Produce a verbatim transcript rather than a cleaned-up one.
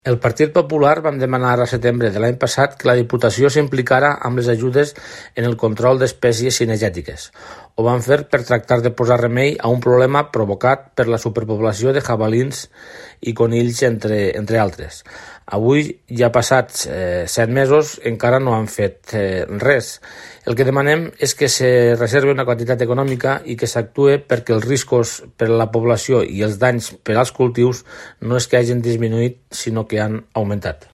El Partit Popular vam demanar a setembre de l'any passat que la Diputació s'implicara amb les ajudes en el control d'espècies cinegètiques. Ho van fer per tractar de posar remei a un problema provocat per la superpoblació de jabalins i conills, entre, entre altres. Avui, ja passats eh, set mesos, encara no han fet eh, res. El que demanem és que se reservi una quantitat econòmica i que s'actue perquè els riscos per a la població i els danys per als cultius no és que hagin disminuït, sinó que han augmentat.